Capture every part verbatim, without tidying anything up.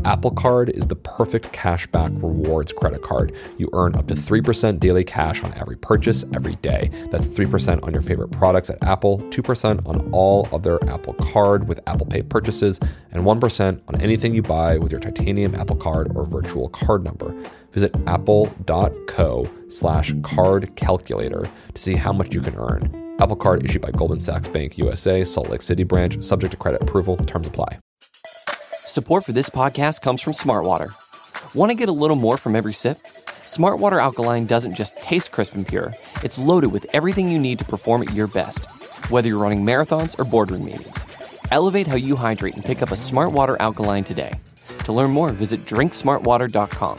Apple Card is the perfect cashback rewards credit card. You earn up to three percent daily cash on every purchase every day. That's three percent on your favorite products at Apple, two percent on all other Apple Card with Apple Pay purchases, and one percent on anything you buy with your titanium Apple Card or virtual card number. Visit apple.co slash card calculator to see how much you can earn. Apple Card issued by Goldman Sachs Bank U S A, Salt Lake City branch, subject to credit approval. Terms apply. Support for this podcast comes from Smartwater. Want to get a little more from every sip? Smartwater Alkaline doesn't just taste crisp and pure. It's loaded with everything you need to perform at your best, whether you're running marathons or boardroom meetings. Elevate how you hydrate and pick up a Smartwater Alkaline today. To learn more, visit drink smart water dot com.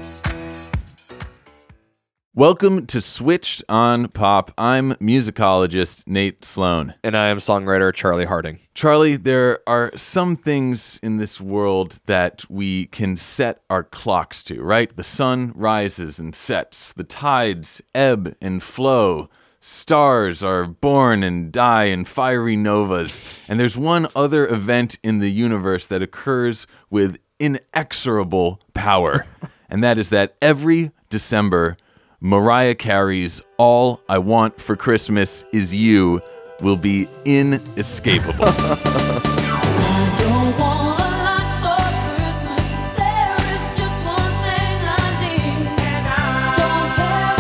Welcome to Switched on Pop. I'm musicologist Nate Sloan. And I am songwriter Charlie Harding. Charlie, there are some things in this world that we can set our clocks to, right? The sun rises and sets. The tides ebb and flow. Stars are born and die in fiery novas. And there's one other event in the universe that occurs with inexorable power. And that is that every December, Mariah Carey's All I Want for Christmas Is You will be inescapable. I don't want a lot for Christmas. There is just one thing I need. Don't care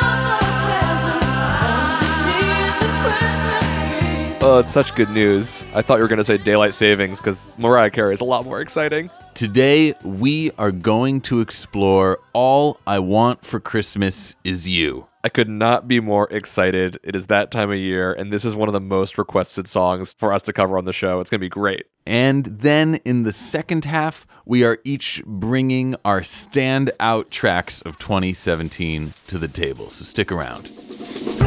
about the presents. Only need the Christmas tree. Oh, it's such good news. I thought you were going to say daylight savings because Mariah Carey is a lot more exciting. Today, we are going to explore All I Want for Christmas Is You. I could not be more excited. It is that time of year, and this is one of the most requested songs for us to cover on the show. It's going to be great. And then in the second half, we are each bringing our standout tracks of twenty seventeen to the table. So stick around. Switched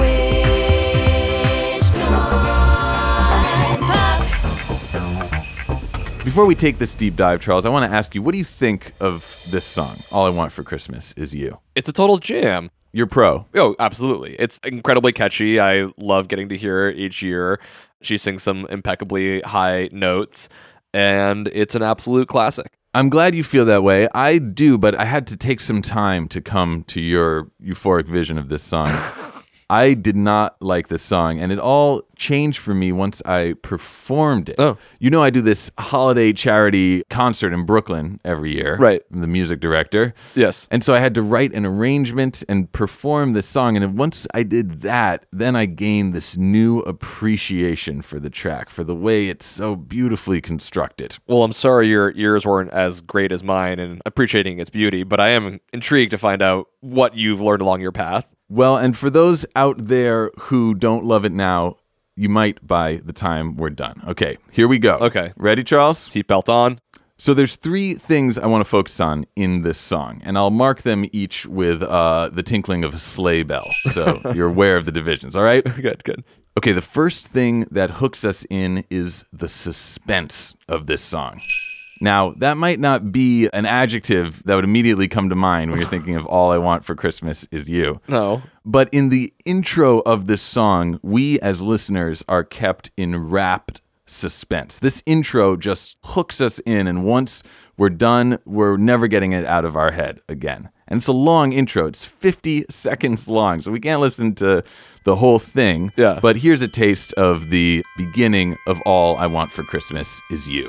on pop. Before we take this deep dive, Charles, I want to ask you, what do you think of this song, All I Want for Christmas Is You? It's a total jam. You're pro. Oh, absolutely. It's incredibly catchy. I love getting to hear it each year. She sings some impeccably high notes, and it's an absolute classic. I'm glad you feel that way. I do, but I had to take some time to come to your euphoric vision of this song. I did not like this song, and it all changed for me once I performed it. Oh. You know, I do this holiday charity concert in Brooklyn every year. Right. I'm the music director. Yes. And so I had to write an arrangement and perform this song. And once I did that, then I gained this new appreciation for the track, for the way it's so beautifully constructed. Well, I'm sorry your ears weren't as great as mine in appreciating its beauty, but I am intrigued to find out what you've learned along your path. Well, and for those out there who don't love it now, you might by the time we're done. Okay, here we go. Okay. Ready, Charles? Seatbelt on. So there's three things I want to focus on in this song, and I'll mark them each with uh, the tinkling of a sleigh bell, so you're aware of the divisions, all right? Good, good. Okay, the first thing that hooks us in is the suspense of this song. Now, that might not be an adjective that would immediately come to mind when you're thinking of All I Want for Christmas Is You. No. But in the intro of this song, we as listeners are kept in rapt suspense. This intro just hooks us in, and once we're done, we're never getting it out of our head again. And it's a long intro. It's fifty seconds long, so we can't listen to the whole thing. Yeah. But here's a taste of the beginning of All I Want for Christmas Is You.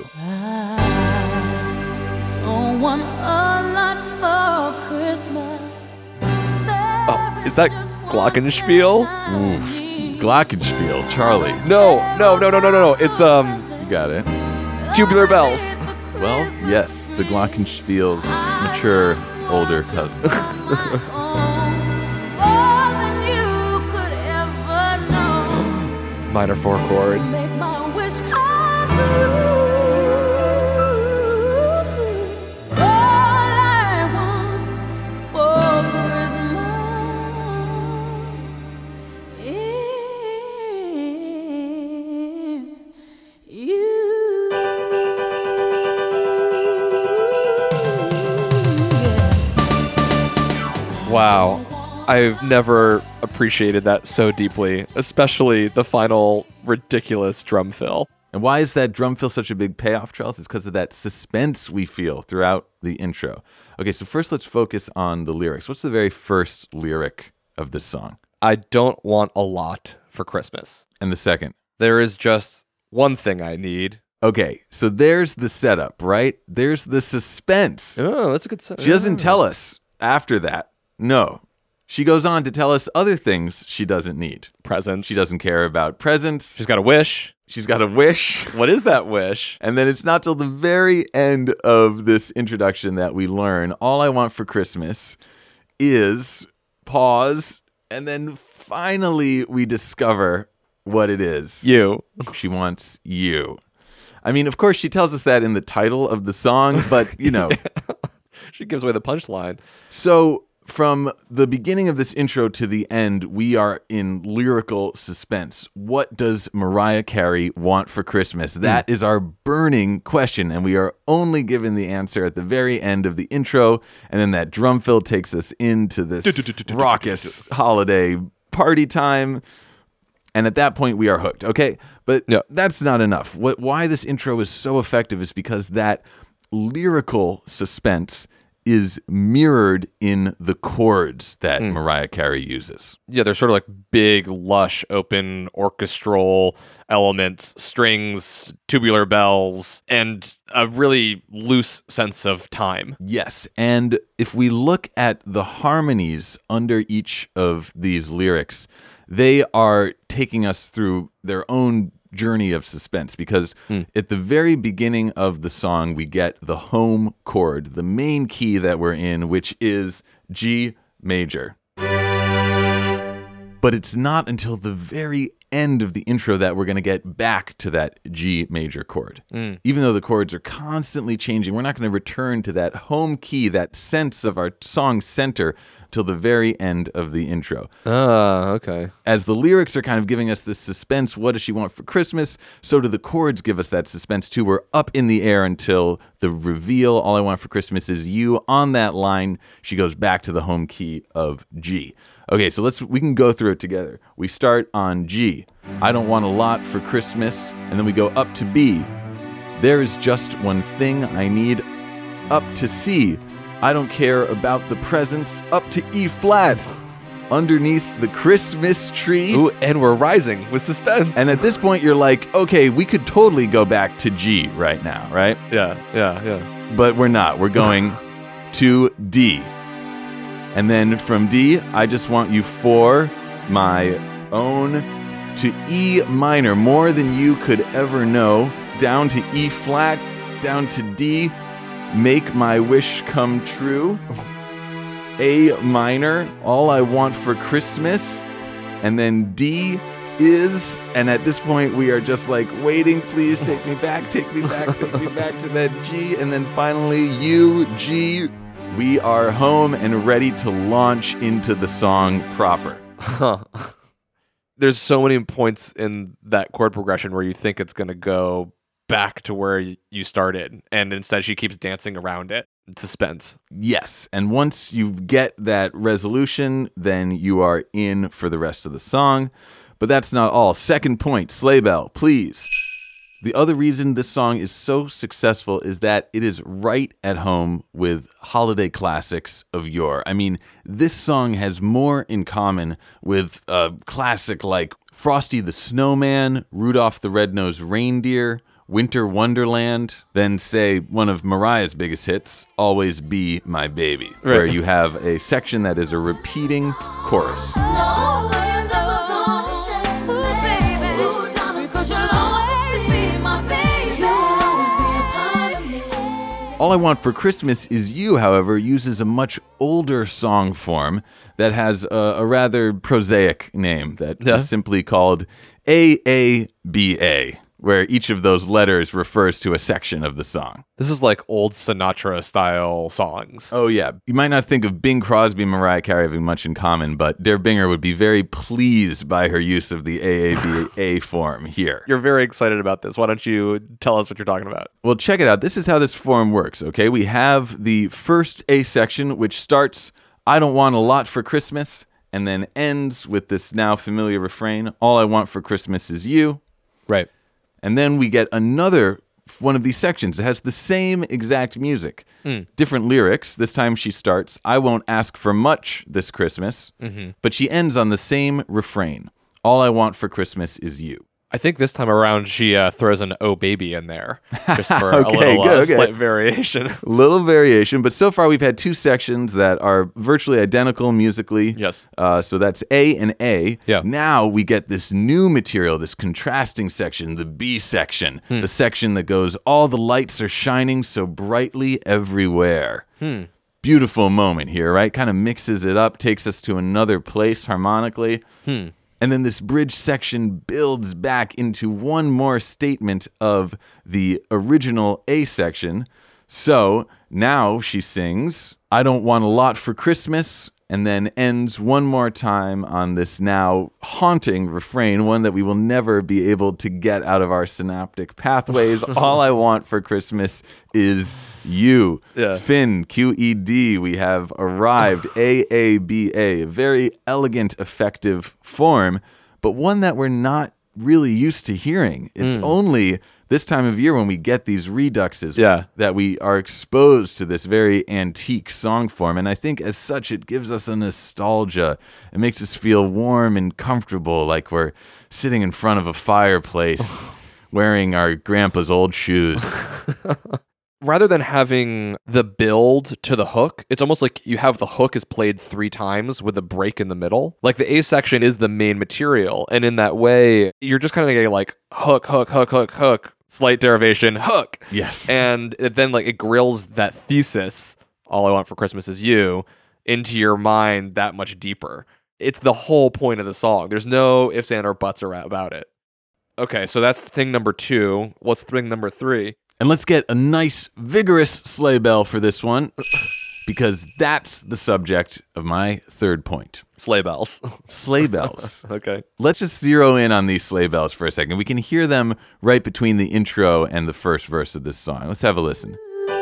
I don't want a lot for Christmas. Oh, is that Glockenspiel? Oof. Glockenspiel, Charlie. No, no, no, no, no, no, no. It's um You got it. Tubular Bells. Well, yes, the Glockenspiel's mature, older cousin. Minor four chord. Make my wish come true. All I want for Christmas is you. Wow. I've never appreciated that so deeply, especially the final ridiculous drum fill. And why is that drum fill such a big payoff, Charles? It's because of that suspense we feel throughout the intro. Okay, so first let's focus on the lyrics. What's the very first lyric of this song? I don't want a lot for Christmas. And the second? There is just one thing I need. Okay, so there's the setup, right? There's the suspense. Oh, that's a good set. She doesn't tell us after that. No. She goes on to tell us other things she doesn't need. Presents. She doesn't care about presents. She's got a wish. She's got a wish. What is that wish? And then it's not till the very end of this introduction that we learn all I want for Christmas is pause. And then finally we discover what it is. You. She wants you. I mean, of course, she tells us that in the title of the song, but, you know. She gives away the punchline. So from the beginning of this intro to the end, we are in lyrical suspense. What does Mariah Carey want for Christmas? That is our burning question, and we are only given the answer at the very end of the intro, and then that drum fill takes us into this raucous holiday party time. And at that point, we are hooked, okay? But Yeah. that's not enough. What? Why this intro is so effective is because that lyrical suspense is mirrored in the chords that Mariah Carey uses. Yeah, they're sort of like big, lush, open orchestral elements, strings, tubular bells, and a really loose sense of time. Yes, and if we look at the harmonies under each of these lyrics, they are taking us through their own journey of suspense, because at the very beginning of the song, we get the home chord, the main key that we're in, which is G major. But it's not until the very end of the intro that we're going to get back to that G major chord. Even though the chords are constantly changing, we're not going to return to that home key, that sense of our song center, till the very end of the intro. Ah, okay. As the lyrics are kind of giving us this suspense, what does she want for Christmas? So do the chords give us that suspense too. We're up in the air until the reveal, all I want for Christmas is you. On that line, she goes back to the home key of G. Okay, so let's we can go through it together. We start on G. I don't want a lot for Christmas. And then we go up to B. There is just one thing I need. Up to C. I don't care about the presents. Up to E flat. Underneath the Christmas tree. Ooh, and we're rising with suspense. And at this point, you're like, okay, we could totally go back to G right now, right? yeah, yeah, yeah. But we're not. We're going to D. And then from D, I just want you for my own, to E minor, more than you could ever know, down to E flat, down to D, make my wish come true, A minor, all I want for Christmas, and then D is, and at this point we are just like waiting, please take me back, take me back, take me back to that G, and then finally U, G. We are home and ready to launch into the song proper. Huh. There's so many points in that chord progression where you think it's going to go back to where y- you started, and instead she keeps dancing around it. Suspense. Yes, and once you get that resolution, then you are in for the rest of the song. But that's not all. Second point, sleigh bell, please. The other reason this song is so successful is that it is right at home with holiday classics of yore. I mean, this song has more in common with a classic like Frosty the Snowman, Rudolph the Red-Nosed Reindeer, Winter Wonderland than, say, one of Mariah's biggest hits, Always Be My Baby, Right. where you have a section that is a repeating chorus. No, we're never gonna shake, ooh, baby. Ooh, darling, 'cause you'll always be my baby. You'll always be a part of me. All I Want for Christmas Is You, however, uses a much older song form that has a, a rather prosaic name that Yeah. is simply called A A B A, where each of those letters refers to a section of the song. This is like old Sinatra style songs. Oh, yeah. You might not think of Bing Crosby and Mariah Carey having much in common, but Der Binger would be very pleased by her use of the A A B A form here. You're very excited about this. Why don't you tell us what you're talking about? Well, check it out. This is how this form works, okay? We have the first A section, which starts, I don't want a lot for Christmas, and then ends with this now familiar refrain, all I want for Christmas is you. Right. And then we get another one of these sections. It has the same exact music, mm. different lyrics. This time she starts, I won't ask for much this Christmas, mm-hmm. but she ends on the same refrain. All I want for Christmas is you. I think this time around she uh, throws an "Oh Baby" in there just for okay, a little good, uh, okay. slight variation. Little variation, but so far we've had two sections that are virtually identical musically. Yes. Uh, so that's A and A. Yeah. Now we get this new material, this contrasting section, the B section, hmm. the section that goes, all the lights are shining so brightly everywhere. Hmm. Beautiful moment here, right? Kind of mixes it up, takes us to another place harmonically. Hmm. And then this bridge section builds back into one more statement of the original A section. So now she sings, I don't want a lot for Christmas, and then ends one more time on this now haunting refrain, one that we will never be able to get out of our synaptic pathways. All I want for Christmas is you. Yeah. Finn, Q E D, we have arrived. A A B A, a very elegant, effective form, but one that we're not really used to hearing. It's mm. only this time of year when we get these reduxes yeah. that we are exposed to this very antique song form. And I think as such, it gives us a nostalgia. It makes us feel warm and comfortable, like we're sitting in front of a fireplace wearing our grandpa's old shoes. Rather than having the build to the hook, it's almost like you have the hook is played three times with a break in the middle. Like the A section is the main material. And in that way, you're just kind of getting like hook, hook, hook, hook, hook, slight derivation, hook. Yes. And it then like it grills that thesis, all I want for Christmas is you, into your mind that much deeper. It's the whole point of the song. There's no ifs, and, or buts about it. Okay, so that's thing number two. What's thing number three? And let's get a nice, vigorous sleigh bell for this one, because that's the subject of my third point. Sleigh bells. Sleigh bells. Okay. Let's just zero in on these sleigh bells for a second. We can hear them right between the intro and the first verse of this song. Let's have a listen.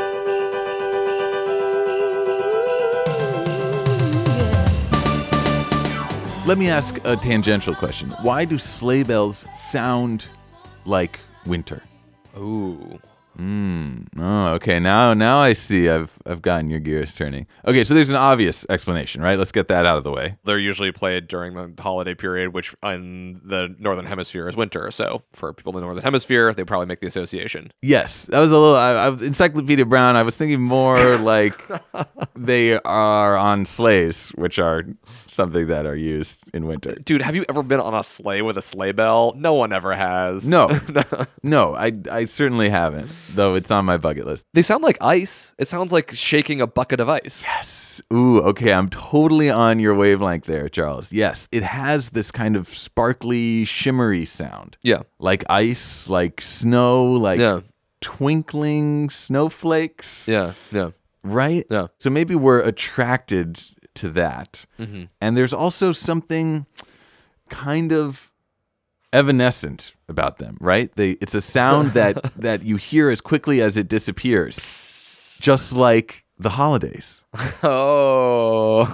Let me ask a tangential question. Why do sleigh bells sound like winter? Ooh. Mm. Oh, okay. Now, now I see. I've I've gotten your gears turning. Okay, so there's an obvious explanation, right? Let's get that out of the way. They're usually played during the holiday period, which in the Northern Hemisphere is winter. So for people in the Northern Hemisphere, they probably make the association. Yes, that was a little. I, I, Encyclopedia Brown. I was thinking more like they are on sleighs, which are something that are used in winter. Dude, have you ever been on a sleigh with a sleigh bell? No one ever has. No, no, I I certainly haven't. Though it's on my bucket list. They sound like ice. It sounds like shaking a bucket of ice. Yes. Ooh, okay. I'm totally on your wavelength there, Charles. Yes. It has this kind of sparkly, shimmery sound. Yeah. Like ice, like snow, like yeah. twinkling snowflakes. Yeah. Yeah. Right? Yeah. So maybe we're attracted to that. Mm-hmm. And there's also something kind of evanescent about them, right? They it's a sound that that you hear as quickly as it disappears, just like the holidays. Oh,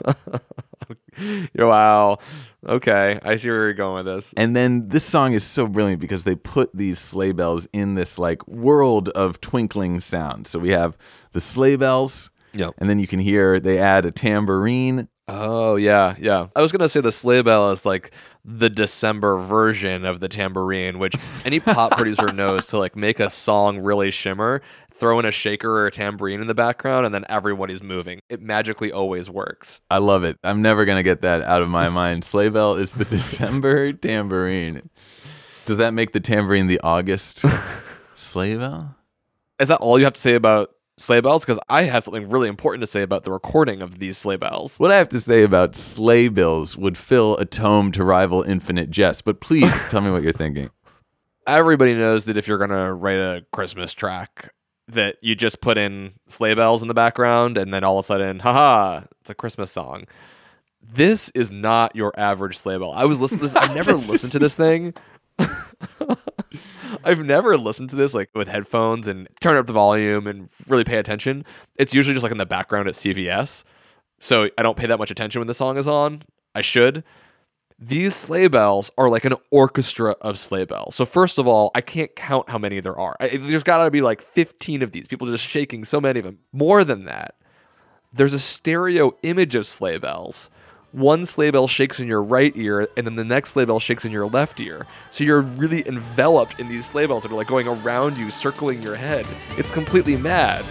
wow. Okay, I see where you're going with this. And then this song is so brilliant because they put these sleigh bells in this like world of twinkling sound. So we have the sleigh bells, yep. And then you can hear they add a tambourine. Oh, yeah, yeah. I was going to say the sleigh bell is like the December version of the tambourine, which any pop producer knows to like make a song really shimmer, throw in a shaker or a tambourine in the background, and then everybody's moving. It magically always works. I love it. I'm never going to get that out of my mind. Sleigh bell is the December tambourine. Does that make the tambourine the August sleigh bell? Is that all you have to say about sleigh bells? Because I have something really important to say about the recording of these sleigh bells. What I have to say about sleigh bells would fill a tome to rival Infinite Jest, but please tell me what you're thinking. Everybody knows that if you're going to write a Christmas track, that you just put in sleigh bells in the background, and then all of a sudden, haha, it's a Christmas song. This is not your average sleigh bell. I was listening to this. I've never listened to this thing. I've never listened to this like with headphones and turn up the volume and really pay attention. It's usually just like in the background at C V S. So I don't pay that much attention when the song is on. I should. These sleigh bells are like an orchestra of sleigh bells. So first of all, I can't count how many there are. I, there's got to be like fifteen of these. People just shaking so many of them. More than that, there's a stereo image of sleigh bells. One sleigh bell shakes in your right ear, and then the next sleigh bell shakes in your left ear. So you're really enveloped in these sleigh bells that are like going around you, circling your head. It's completely mad.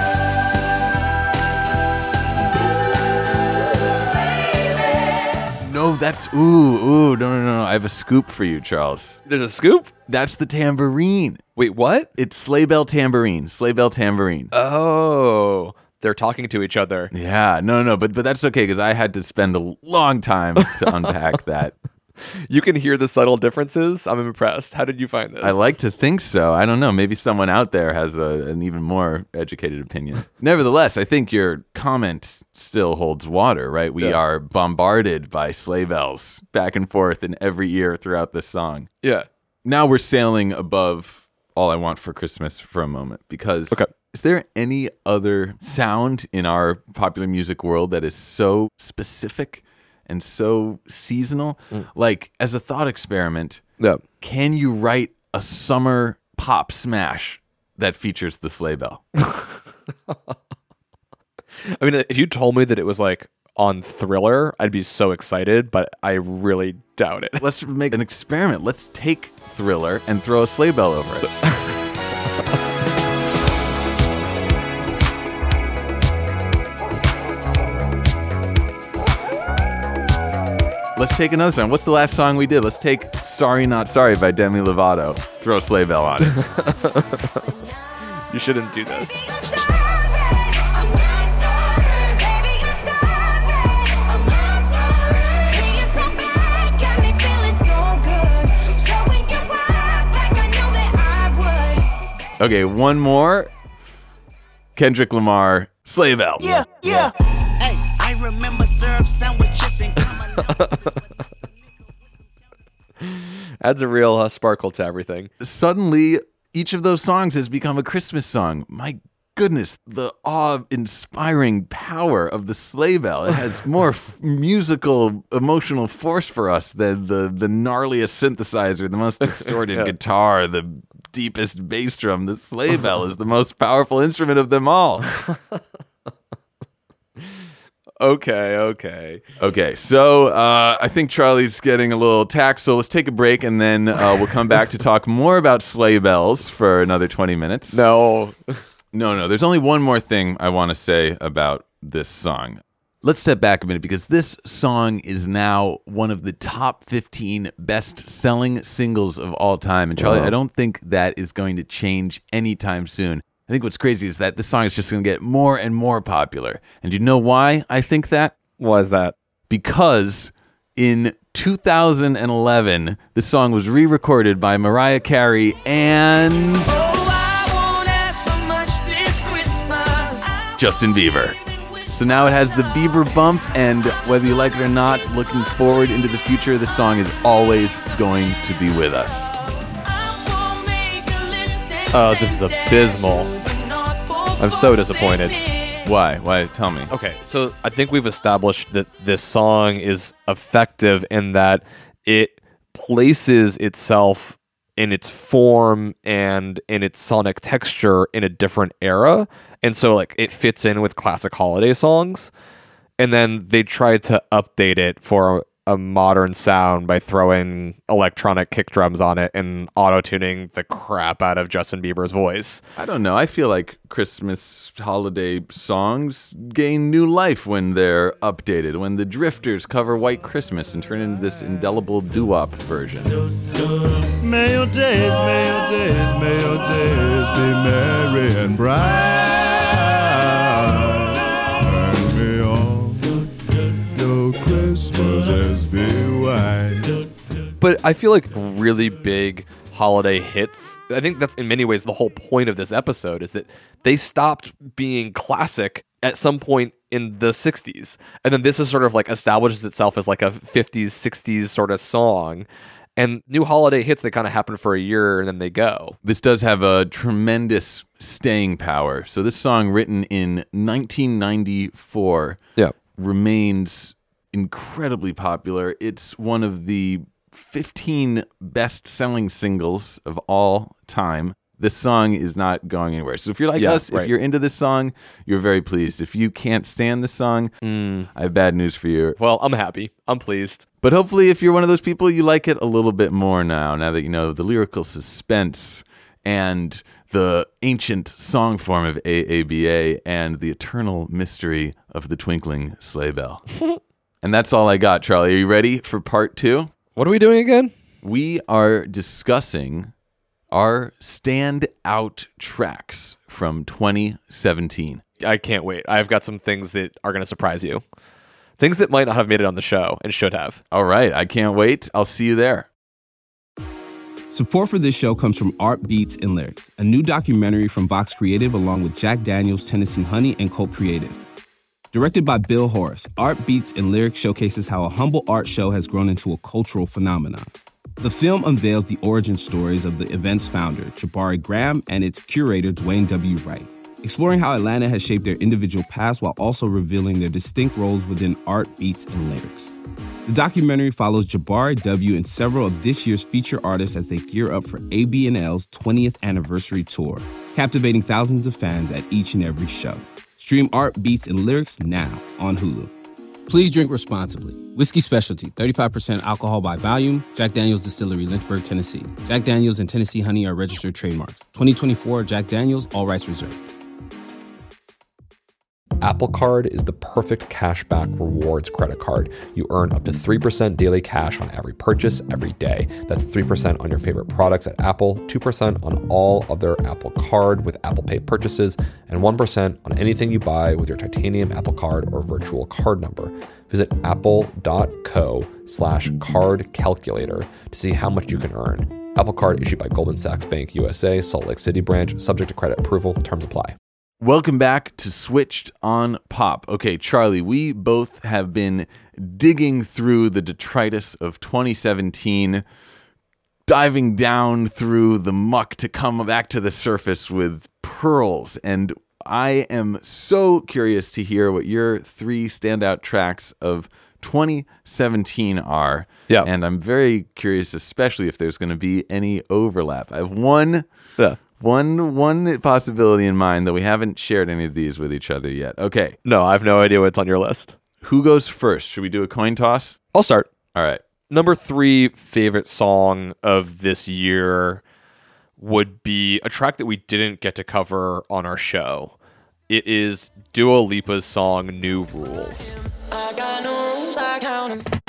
No, that's, ooh, ooh, no, no, no. I have a scoop for you, Charles. There's a scoop? That's the tambourine. Wait, what? It's sleigh bell tambourine. Sleigh bell tambourine. Oh, they're talking to each other. Yeah, no, no, but but that's okay because I had to spend a long time to unpack that. You can hear the subtle differences. I'm impressed. How did you find this? I like to think so. I don't know. Maybe someone out there has a, an even more educated opinion. Nevertheless, I think your comment still holds water, right? We Yeah. are bombarded by sleigh bells back and forth in every ear throughout this song. Yeah. Now we're sailing above All I Want for Christmas for a moment because Okay. is there any other sound in our popular music world that is so specific and so seasonal? Mm. Like, as a thought experiment, Yeah. can you write a summer pop smash that features the sleigh bell? I mean, if you told me that it was like on Thriller, I'd be so excited, but I really doubt it. Let's make an experiment. Let's take Thriller and throw a sleigh bell over it. Let's take another song. What's the last song we did? Let's take Sorry Not Sorry by Demi Lovato. Throw a sleigh bell on it. You shouldn't do this. Okay, one more. Kendrick Lamar, Sleigh Bell. Yeah, yeah. Hey, I remember syrup sandwiches and Adds a real uh, sparkle to everything. Suddenly, each of those songs has become a Christmas song. My goodness, the awe-inspiring power of the sleigh bell. It has more f- musical, emotional force for us than the, the gnarliest synthesizer, the most distorted Yeah. guitar, the deepest bass drum. The sleigh bell is the most powerful instrument of them all. Okay, okay. Okay, so uh, I think Charlie's getting a little taxed, so let's take a break, and then uh, we'll come back to talk more about sleigh bells for another twenty minutes. No. No, no, there's only one more thing I want to say about this song. Let's step back a minute because this song is now one of the top fifteen best-selling singles of all time. And Charlie, Wow. I don't think that is going to change anytime soon. I think what's crazy is that this song is just going to get more and more popular. And you know why I think that? Why is that? Because in two thousand eleven, this song was re-recorded by Mariah Carey and oh, I won't ask for much this Christmas. Justin Bieber. So now it has the Bieber bump, and whether you like it or not, looking forward into the future, this song is always going to be with us. Oh, this is abysmal. I'm so disappointed. Why? Why? Tell me. Okay, so I think we've established that this song is effective in that it places itself in its form and in its sonic texture in a different era. And so like it fits in with classic holiday songs. And then they tried to update it for a modern sound by throwing electronic kick drums on it and auto-tuning the crap out of Justin Bieber's voice. I don't know. I feel like Christmas holiday songs gain new life when they're updated, when the Drifters cover White Christmas and turn into this indelible doo-wop version. May your days, may your days, may your days be merry and bright. And may all your Christmases be white. But I feel like really big holiday hits, I think that's in many ways the whole point of this episode, is that they stopped being classic at some point in the sixties. And then this is sort of like establishes itself as like a fifties, sixties sort of song. And new holiday hits, they kind of happen for a year and then they go. This does have a tremendous staying power. So this song, written in nineteen ninety-four, Yeah. remains incredibly popular. It's one of the fifteen best-selling singles of all time. This song is not going anywhere. So if you're like Yeah, us, right. if you're into this song, you're very pleased. If you can't stand the song, Mm. I have bad news for you. Well, I'm happy. I'm pleased. But hopefully if you're one of those people, you like it a little bit more now, now that you know the lyrical suspense and the ancient song form of A A B A and the eternal mystery of the twinkling sleigh bell. And that's all I got, Charlie. Are you ready for part two? What are we doing again? We are discussing our standout tracks from twenty seventeen. I can't wait. I've got some things that are going to surprise you. Things that might not have made it on the show and should have. All right, I can't wait. I'll see you there. Support for this show comes from Art Beats and Lyrics, a new documentary from Vox Creative along with Jack Daniels, Tennessee Honey, and Colt Creative. Directed by Bill Horace, Art Beats and Lyrics showcases how a humble art show has grown into a cultural phenomenon. The film unveils the origin stories of the event's founder, Jabari Graham, and its curator, Dwayne W. Wright, exploring how Atlanta has shaped their individual paths while also revealing their distinct roles within Art Beats and Lyrics. The documentary follows Jabari W. and several of this year's feature artists as they gear up for A B and L's twentieth anniversary tour, captivating thousands of fans at each and every show. Stream Art Beats and Lyrics now on Hulu. Please drink responsibly. Whiskey Specialty, thirty-five percent alcohol by volume. Jack Daniels Distillery, Lynchburg, Tennessee. Jack Daniels and Tennessee Honey are registered trademarks. twenty twenty-four Jack Daniels, all rights reserved. Apple Card is the perfect cashback rewards credit card. You earn up to three percent daily cash on every purchase every day. That's three percent on your favorite products at Apple, two percent on all other Apple Card with Apple Pay purchases, and one percent on anything you buy with your titanium Apple Card or virtual card number. Visit apple.co slash card calculator to see how much you can earn. Apple Card issued by Goldman Sachs Bank U S A, Salt Lake City branch, subject to credit approval. Terms apply. Welcome back to Switched on Pop. Okay, Charlie, we both have been digging through the detritus of twenty seventeen, diving down through the muck to come back to the surface with pearls. And I am so curious to hear what your three standout tracks of twenty seventeen are. Yeah. And I'm very curious, especially if there's going to be any overlap. I have one... Yeah. One one possibility in mind, though we haven't shared any of these with each other yet. Okay, No, I have no idea what's on your list. who goes first? Should we do a coin toss? I'll start. All right. Number three favorite song of this year would be a track that we didn't get to cover on our show. It is Dua Lipa's song New Rules. I got no rules, I count 'em.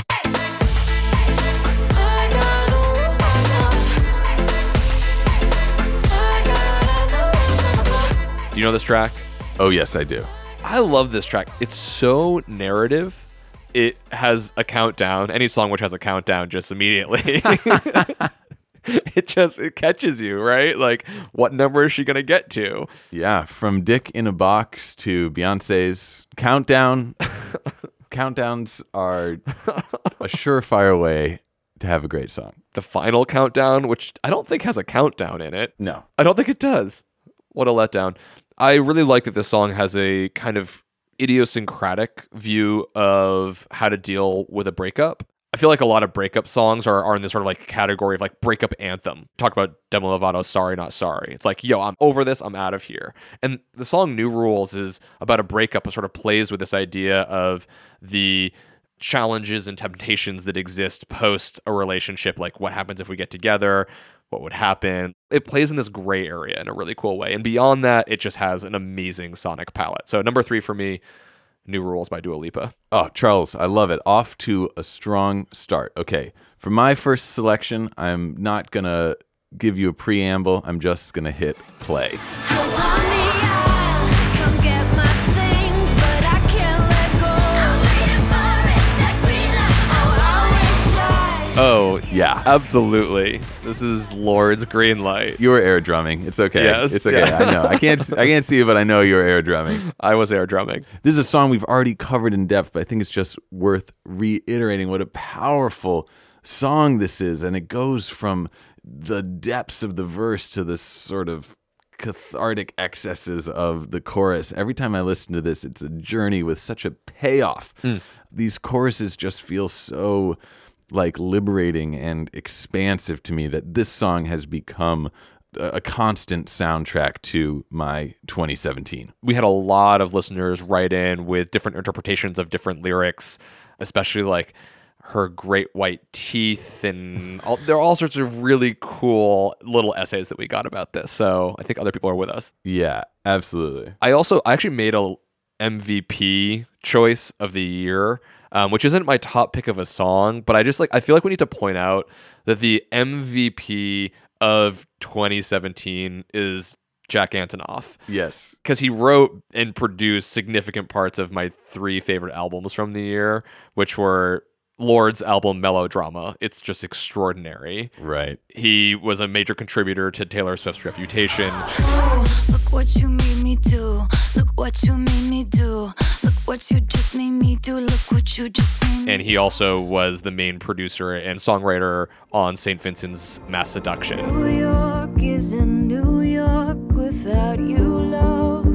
I got no rules, I count 'em. I got no rules. Do you know this track? Oh, yes, I do. I love this track. It's so narrative. It has a countdown. Any song which has a countdown just immediately. It just it catches you, right? Like, what number is she going to get to? Yeah, from Dick in a Box to Beyonce's Countdown. Countdowns are a surefire way to have a great song. The final countdown, which I don't think has a countdown in it. No. I don't think it does. What a letdown. I really like that this song has a kind of idiosyncratic view of how to deal with a breakup. I feel like a lot of breakup songs are, are in this sort of like category of like breakup anthem. Talk about Demi Lovato's Sorry Not Sorry. It's like, yo, I'm over this. I'm out of here. And the song New Rules is about a breakup. It sort of plays with this idea of the challenges and temptations that exist post a relationship. Like, what happens if we get together? What would happen? It plays in this gray area in a really cool way. And beyond that, it just has an amazing sonic palette. So number three for me, New Rules by Dua Lipa. Oh, Charles, I love it. Off to a strong start. Okay, for my first selection, I'm not going to give you a preamble. I'm just going to hit play. 'Cause honey, I come get my things, but I can't let go. I'm waiting for it, that green light. I'm always shy. Oh, Yeah. absolutely. This is Lord's green light. You were air drumming. It's okay. Yes, It's okay. yeah. I know. I can't I can't see you, but I know you're air drumming. I was air drumming. This is a song we've already covered in depth, but I think it's just worth reiterating what a powerful song this is. And it goes from the depths of the verse to this sort of cathartic excesses of the chorus. Every time I listen to this, it's a journey with such a payoff. Mm. These choruses just feel so like liberating and expansive to me that this song has become a constant soundtrack to my twenty seventeen. We had a lot of listeners write in with different interpretations of different lyrics, especially like her great white teeth, and all, there are all sorts of really cool little essays that we got about this. So I think other people are with us. Yeah, absolutely. I also I actually made a M V P choice of the year, um, which isn't my top pick of a song, but I just like I feel like we need to point out that the M V P of twenty seventeen is Jack Antonoff. Yes. Because he wrote and produced significant parts of my three favorite albums from the year, which were Lord's album Melodrama. It's just extraordinary. Right. He was a major contributor to Taylor Swift's Reputation. Oh, look what you made me do. Look what you made me do. Look what you just made me do. Look what you just made me And he also was the main producer and songwriter on Saint Vincent's Mass Seduction. New York isn't New York without you, love.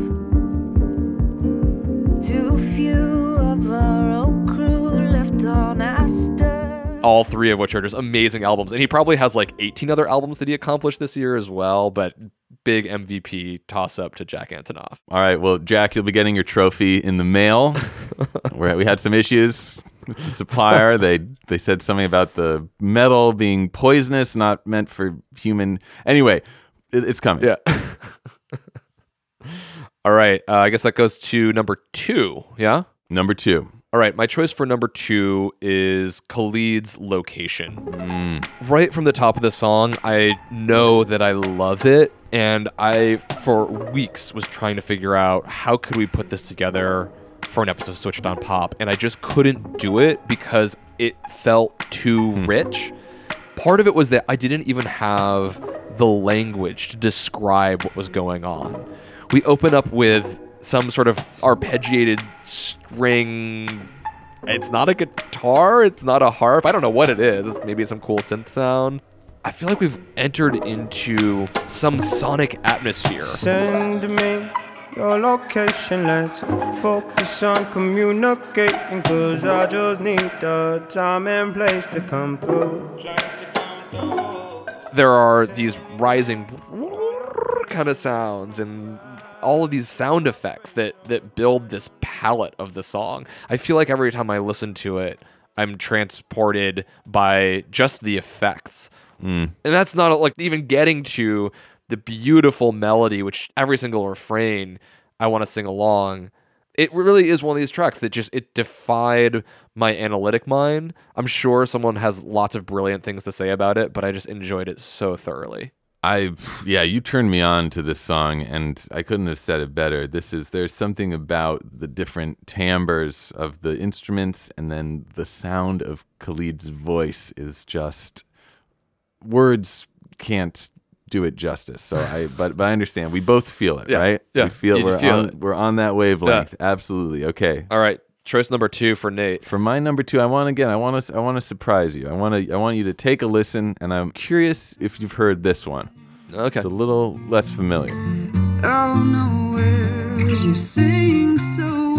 Too few of our old crew left on Astor. All three of which are just amazing albums. And he probably has like eighteen other albums that he accomplished this year as well, but big M V P toss-up to Jack Antonoff. All right, well, Jack, you'll be getting your trophy in the mail. Where we had some issues with the supplier. They they said something about the metal being poisonous, not meant for human. Anyway, it, it's coming. Yeah. All right, uh, I guess that goes to number two, yeah? Number two. All right, my choice for number two is Khalid's Location. Mm. Right from the top of the song, I know that I love it, and I, for weeks, was trying to figure out how could we put this together for an episode of Switched on Pop, and I just couldn't do it because it felt too mm. rich. Part of it was that I didn't even have the language to describe what was going on. We open up with some sort of arpeggiated string. It's not a guitar. It's not a harp. I don't know what it is. Maybe it's some cool synth sound. I feel like we've entered into some sonic atmosphere. Send me your location. Let's focus on communicating, 'cause I just need the time and place to come through. There are these rising kind of sounds and all of these sound effects that that build this palette of the song. I feel like every time I listen to it, I'm transported by just the effects. Mm. And that's not like even getting to the beautiful melody, which every single refrain I want to sing along. It really is one of these tracks that just, it defied my analytic mind. I'm sure someone has lots of brilliant things to say about it, but I just enjoyed it so thoroughly. I yeah, you turned me on to this song, and I couldn't have said it better. This is there's something about the different timbres of the instruments, and then the sound of Khalid's voice is just, words can't do it justice. So I but but I understand. We both feel it, yeah, right? Yeah, we feel you we're feel on it. we're on that wavelength. Yeah. Absolutely. Okay. All right. Choice number two for Nate. For my number two, I want again. I want to. I want to surprise you. I want to. I want you to take a listen, and I'm curious if you've heard this one. Okay. It's a little less familiar. Oh, nowhere you sing so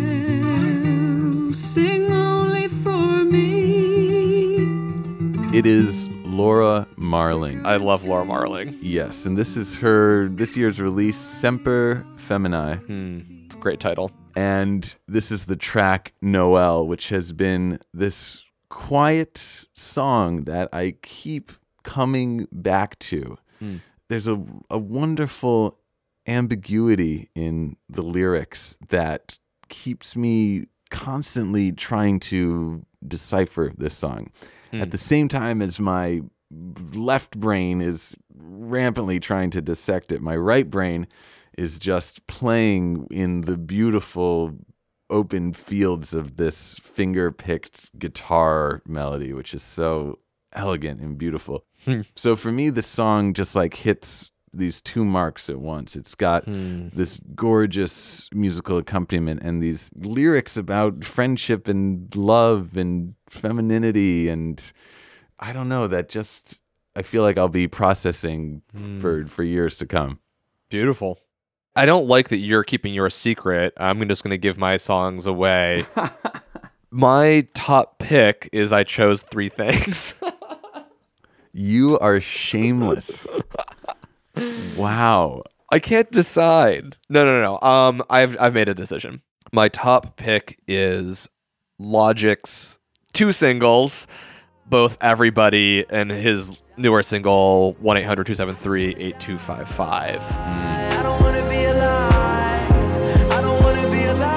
well. Sing only for me. It is Laura Marling. I love Laura Marling. Yes, and this is her this year's release, Semper Feminae. Hmm. It's a great title. And this is the track Noel, which has been this quiet song that I keep coming back to. Mm. There's a, a wonderful ambiguity in the lyrics that keeps me constantly trying to decipher this song. Mm. At the same time as my left brain is rampantly trying to dissect it, my right brain is just playing in the beautiful open fields of this finger-picked guitar melody, which is so elegant and beautiful. So for me, the song just like hits these two marks at once. It's got hmm. this gorgeous musical accompaniment and these lyrics about friendship and love and femininity, and I don't know, that just, I feel like I'll be processing hmm. for, for years to come. Beautiful. I don't like that you're keeping your secret. I'm just going to give my songs away. My top pick is I chose Three Things. You are shameless. Wow. I can't decide. No, no, no. no. Um, I've I've made a decision. My top pick is Logic's two singles, both Everybody and his newer single one eight hundred two seven three eight two five five. I don't wanna be alive. I don't wanna be alive.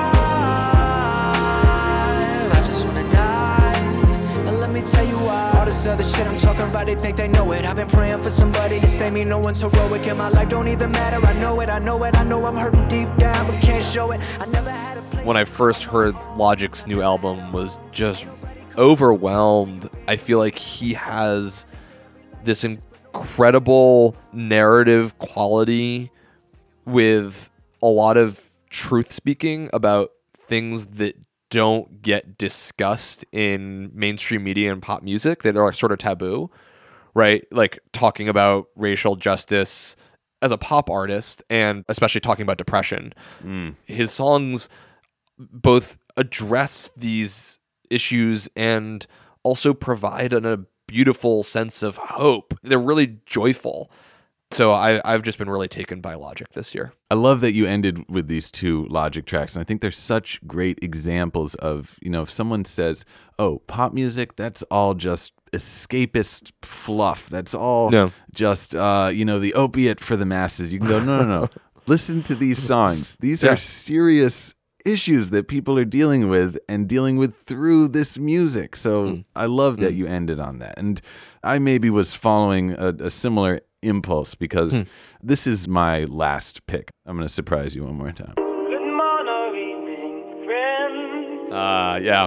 I just wanna die. And let me tell you why. All this other shit I'm talking about, they think they know it. I've been praying for somebody to save me. No one's heroic in my life. Don't even matter. I know it. I know it. I know I'm hurting deep down, but can't show it. I never had a place. When I first heard Logic's new album, was just overwhelmed. I feel like he has this incredible narrative quality with a lot of truth speaking about things that don't get discussed in mainstream media and pop music, that are like sort of taboo, right? Like talking about racial justice as a pop artist, and especially talking about depression. Mm. His songs both address these issues and also provide an, a beautiful sense of hope. They're really joyful. So I, I've just been really taken by Logic this year. I love that you ended with these two Logic tracks. And I think they're such great examples of, you know, if someone says, oh, pop music, that's all just escapist fluff. That's all Yeah. just, uh, you know, the opiate for the masses. You can go, no, no, no. Listen to these songs. These Yeah. are serious issues that people are dealing with and dealing with through this music. So Mm. I love that Mm. you ended on that. And I maybe was following a, a similar impulse because Hmm. this is my last pick. I'm going to surprise you one more time. Good morning, friend. Uh, yeah.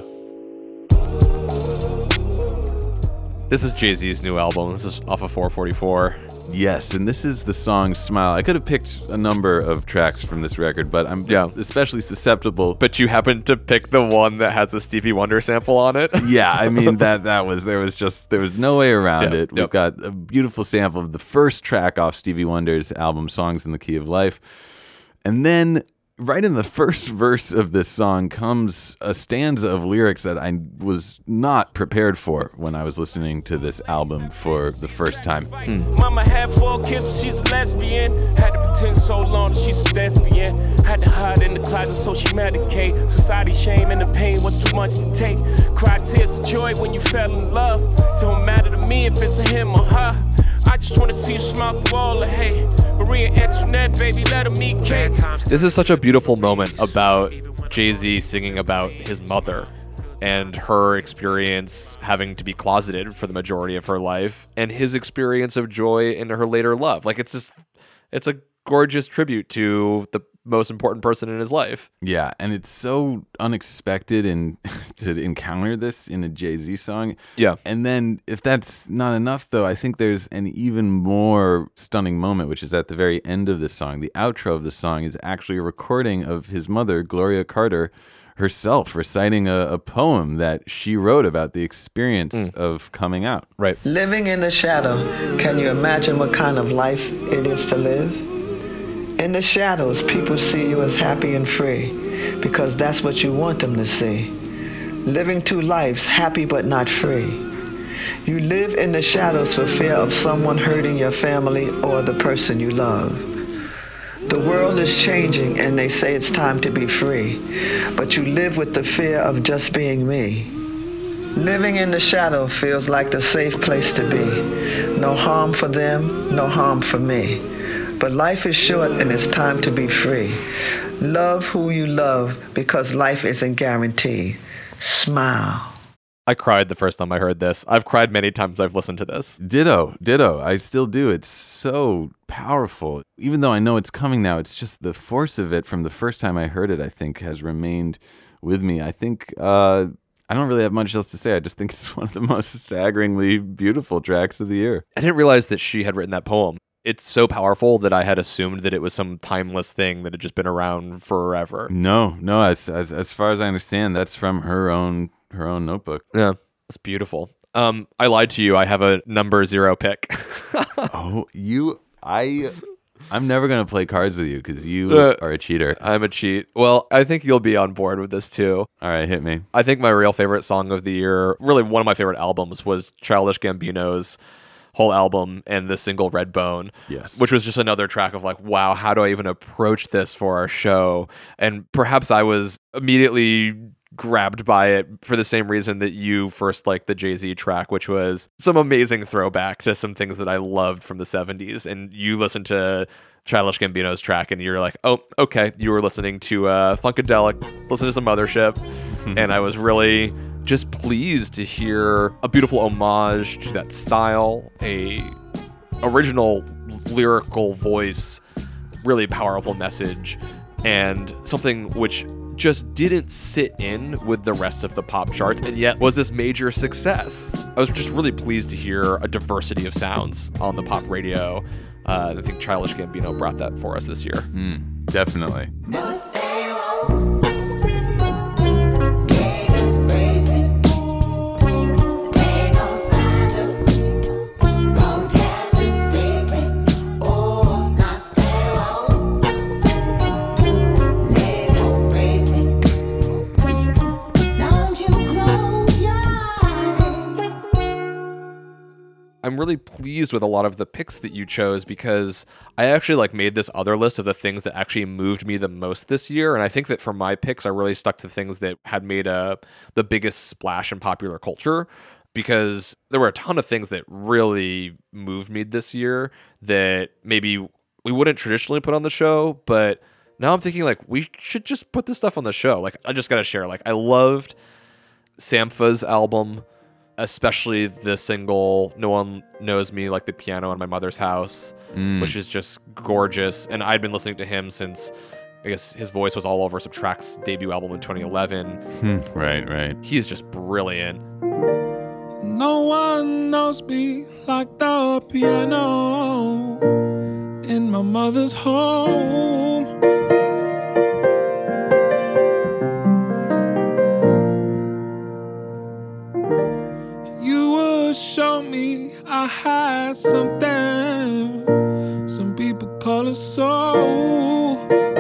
This is Jay-Z's new album. This is off of four forty-four. Yes, and this is the song Smile. I could have picked a number of tracks from this record, but I'm Yeah. especially susceptible. But you happen to pick the one that has a Stevie Wonder sample on it. Yeah, I mean that that was there was just there was no way around Yep, it. We've yep. got a beautiful sample of the first track off Stevie Wonder's album Songs in the Key of Life. And then right in the first verse of this song comes a stanza of lyrics that I was not prepared for when I was listening to this album for the first time. Mama had four kids, but she's a lesbian. Had to pretend so long that she's a lesbian. Had to hide in the closet so she medicate. Society shame and the pain was too much to take. Cried tears of joy when you fell in love. Don't matter to me if it's a him or her. I just wanna see you smile through all the hate. Maria Antoinette, baby, let him eat cake. This is such a beautiful moment about Jay-Z singing about his mother and her experience having to be closeted for the majority of her life, and his experience of joy in her later love. Like, it's just, it's a gorgeous tribute to the most important person in his life. Yeah, and it's so unexpected and to encounter this in a Jay-Z song. Yeah. And then if that's not enough, though, I think there's an even more stunning moment, which is at the very end of this song. The outro of the song is actually a recording of his mother, Gloria Carter, herself reciting a, a poem that she wrote about the experience Mm. of coming out. Right. Living in the shadow, can you imagine what kind of life it is to live? In the shadows, people see you as happy and free because that's what you want them to see. Living two lives, happy but not free. You live in the shadows for fear of someone hurting your family or the person you love. The world is changing and they say it's time to be free, but you live with the fear of just being me. Living in the shadow feels like the safe place to be. No harm for them, no harm for me. But life is short and it's time to be free. Love who you love because life isn't guaranteed. Smile. I cried the first time I heard this. I've cried many times I've listened to this. Ditto, ditto. I still do. It's so powerful. Even though I know it's coming now, it's just the force of it from the first time I heard it, I think, has remained with me. I think uh, I don't really have much else to say. I just think it's one of the most staggeringly beautiful tracks of the year. I didn't realize that she had written that poem. It's so powerful that I had assumed that it was some timeless thing that had just been around forever. No, no. As as, as far as I understand, that's from her own her own notebook. Yeah, it's beautiful. Um, I lied to you. I have a number zero pick. Oh, you, I, I'm never going to play cards with you because you Uh, are a cheater. I'm a cheat. Well, I think you'll be on board with this too. All right, hit me. I think my real favorite song of the year, really one of my favorite albums, was Childish Gambino's whole album and the single Redbone. Yes. Which was just another track of like, wow, how do I even approach this for our show? And perhaps I was immediately grabbed by it for the same reason that you first liked the Jay-Z track, which was some amazing throwback to some things that I loved from the seventies. And you listened to Childish Gambino's track and you're like, oh, okay, you were listening to uh, Funkadelic, listen to some Mothership. And I was really just pleased to hear a beautiful homage to that style, a original lyrical voice, really powerful message, and something which just didn't sit in with the rest of the pop charts and yet was this major success. I was just really pleased to hear a diversity of sounds on the pop radio. Uh, I think Childish Gambino brought that for us this year. Mm, definitely. I'm really pleased with a lot of the picks that you chose because I actually like made this other list of the things that actually moved me the most this year. And I think that for my picks, I really stuck to things that had made a, the biggest splash in popular culture because there were a ton of things that really moved me this year that maybe we wouldn't traditionally put on the show. But now I'm thinking like we should just put this stuff on the show. Like I just got to share, like I loved Sampha's album, especially the single No One Knows Me Like the Piano in My Mother's House, Mm. which is just gorgeous. And I'd been listening to him since, I guess, his voice was all over Subtract's debut album in twenty eleven. Hmm, right, right. He's just brilliant. No one knows me like the piano in my mother's home. You would show me I had something. Some people call it soul.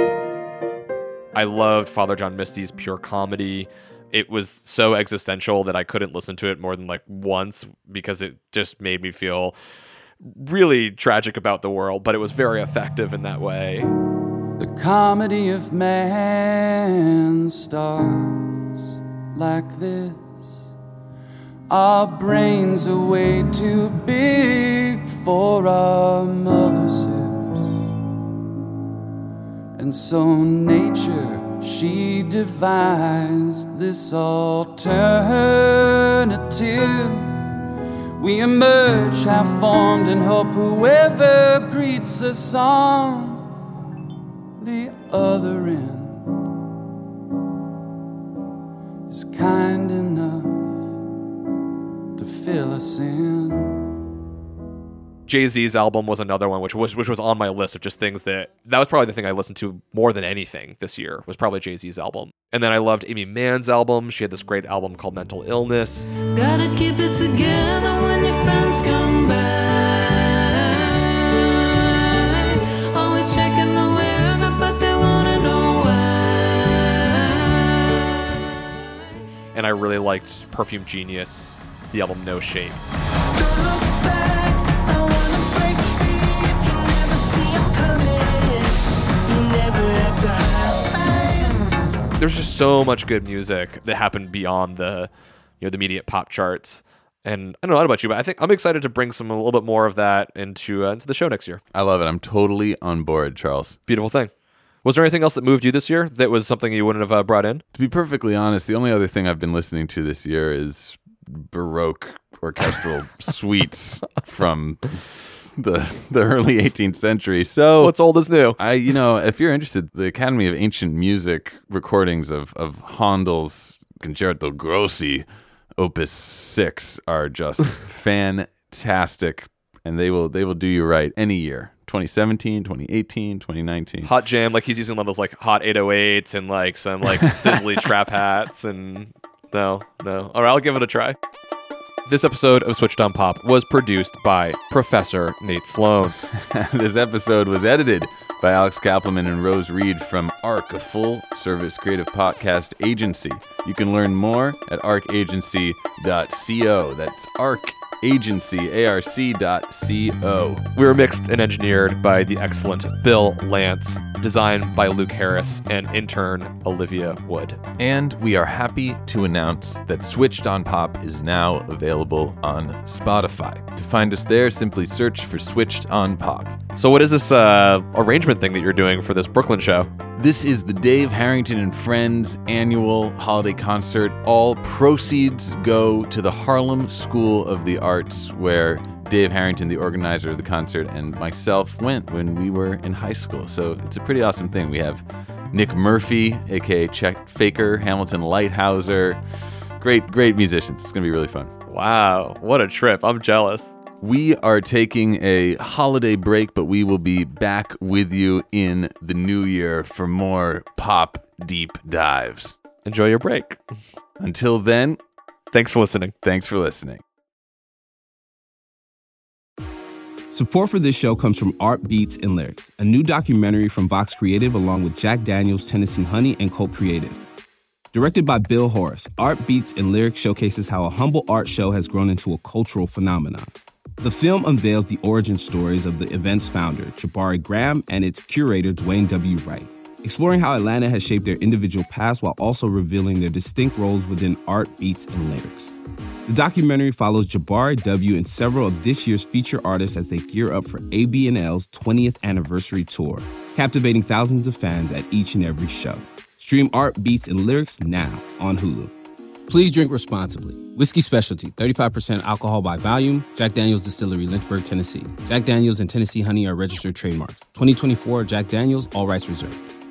I loved Father John Misty's pure comedy. It was so existential that I couldn't listen to it more than like once because it just made me feel really tragic about the world, but it was very effective in that way. The comedy of man starts like this. Our brains are way too big for our mother's hips. And so nature, she devised this alternative. We emerge half-formed and hope whoever greets us on the other end is kind enough to fill us in. Jay-Z's album was another one which was which was on my list of just things that that was probably the thing I listened to more than anything this year was probably Jay-Z's album. And then I loved Amy Mann's album. She had this great album called Mental Illness. Gotta keep it together when your friends come back. Always checking the weather, but they wanna know why. And I really liked Perfume Genius, the album No Shape. There's just so much good music that happened beyond the, you know, the immediate pop charts. And I don't know about you, but I think I'm excited to bring some a little bit more of that into uh, into the show next year. I love it. I'm totally on board, Charles. Beautiful thing. Was there anything else that moved you this year that was something you wouldn't have uh, brought in? To be perfectly honest, the only other thing I've been listening to this year is Baroque orchestral suites from the the early eighteenth century. So what's old is new. I, you know, if you're interested, the Academy of Ancient Music recordings of of Handel's Concerto Grossi, Opus Six, are just fantastic, and they will they will do you right any year. twenty seventeen, twenty eighteen, twenty nineteen. Hot jam, like he's using one of those like hot eight oh eights and like some like sizzly trap hats and no, no. All right, I'll give it a try. This episode of Switched on Pop was produced by Professor Nate Sloan. This episode was edited by Alex Kappelman and Rose Reed from ARC, a full-service creative podcast agency. You can learn more at arc agency dot co. That's ARC Agency, A R C dot co. We were mixed and engineered by the excellent Bill Lance, designed by Luke Harris, and intern Olivia Wood. And we are happy to announce that Switched on Pop is now available on Spotify. To find us there, simply search for Switched on Pop. So what is this uh, arrangement thing that you're doing for this Brooklyn show? This is the Dave Harrington and Friends annual holiday concert. All proceeds go to the Harlem School of the Arts, where Dave Harrington, the organizer of the concert, and myself went when we were in high school. So it's a pretty awesome thing. We have Nick Murphy, a k a. Chet Faker, Hamilton Lighthouser. Great, great musicians. It's going to be really fun. Wow, what a trip. I'm jealous. We are taking a holiday break, but we will be back with you in the new year for more pop deep dives. Enjoy your break. Until then, thanks for listening. Thanks for listening. Support for this show comes from Art Beats and Lyrics, a new documentary from Vox Creative along with Jack Daniels, Tennessee Honey, and Colt Creative. Directed by Bill Horace, Art Beats and Lyrics showcases how a humble art show has grown into a cultural phenomenon. The film unveils the origin stories of the event's founder, Jabari Graham, and its curator, Dwayne W. Wright, exploring how Atlanta has shaped their individual paths while also revealing their distinct roles within art, beats, and lyrics. The documentary follows Jabari W. and several of this year's feature artists as they gear up for A B and L's twentieth anniversary tour, captivating thousands of fans at each and every show. Stream Art, Beats, and Lyrics now on Hulu. Please drink responsibly. Whiskey Specialty, thirty-five percent alcohol by volume. Jack Daniels Distillery, Lynchburg, Tennessee. Jack Daniels and Tennessee Honey are registered trademarks. twenty twenty-four Jack Daniels, all rights reserved.